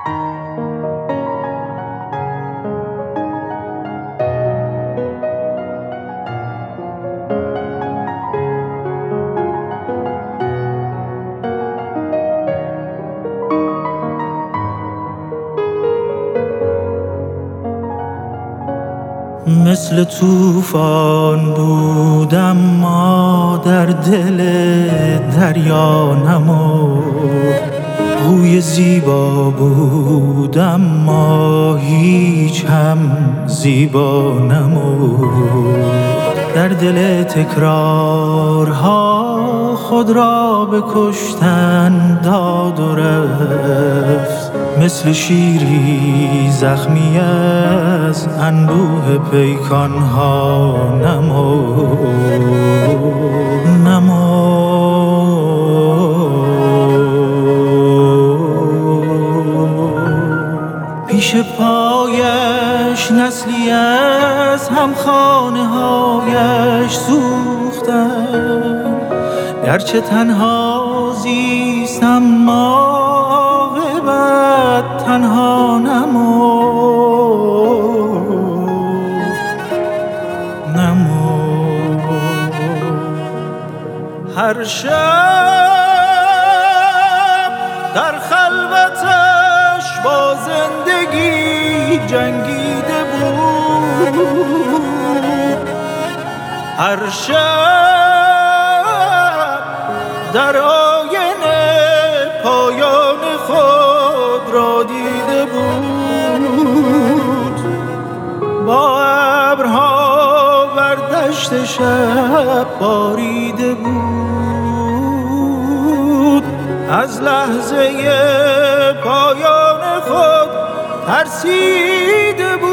مثل طوفان بودم ما در دل دریا نمرد، بوی زیبا بودم ما هیچ هم زیبا نمرد. در دل تکرارها خود را به کشتن داد و رفت، مثل شیری زخمی از انبوه پیکانها پیش پایش نسلی از همخانه هایش سوختم، گرچه تنها زیستم عاقبت تنها نمرد. هر شب در خلوتش با زندگی جنگیده بود، هر شب در آینه پایان خود را دیده بود. با ابرها بر دشت شب باریده بود، از لحظه پایان خود ترسیده بود.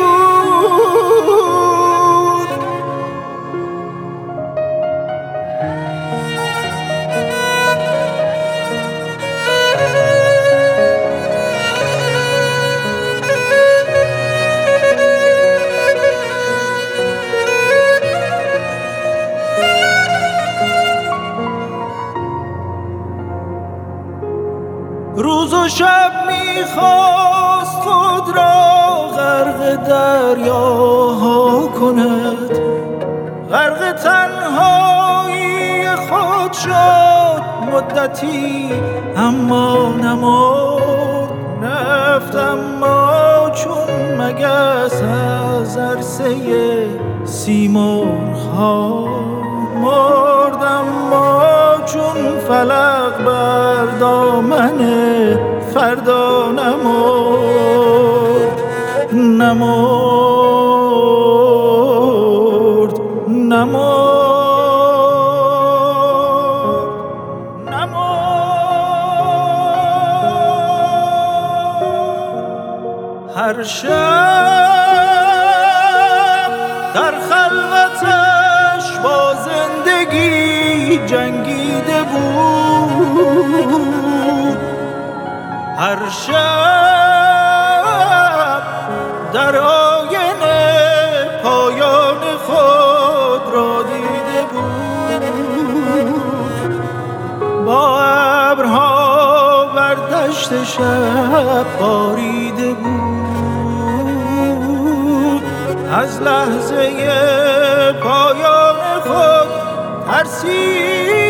روز و شب میخواست خود را غرق دریاها کند، غرق تنهایی خود شد مدتی اما نمرد. رفت اما چون مگس از عرصه سیمرغ‌ها، مرد اما چون فلک بر دامن فردا نمرد. هر شب در خلوتش با زندگی جنگیده بود، هر شب در آینه پایان خود را دیده بود. با ابرها بر دشت شب باریده بود، از لحظه پایان خود ترسید.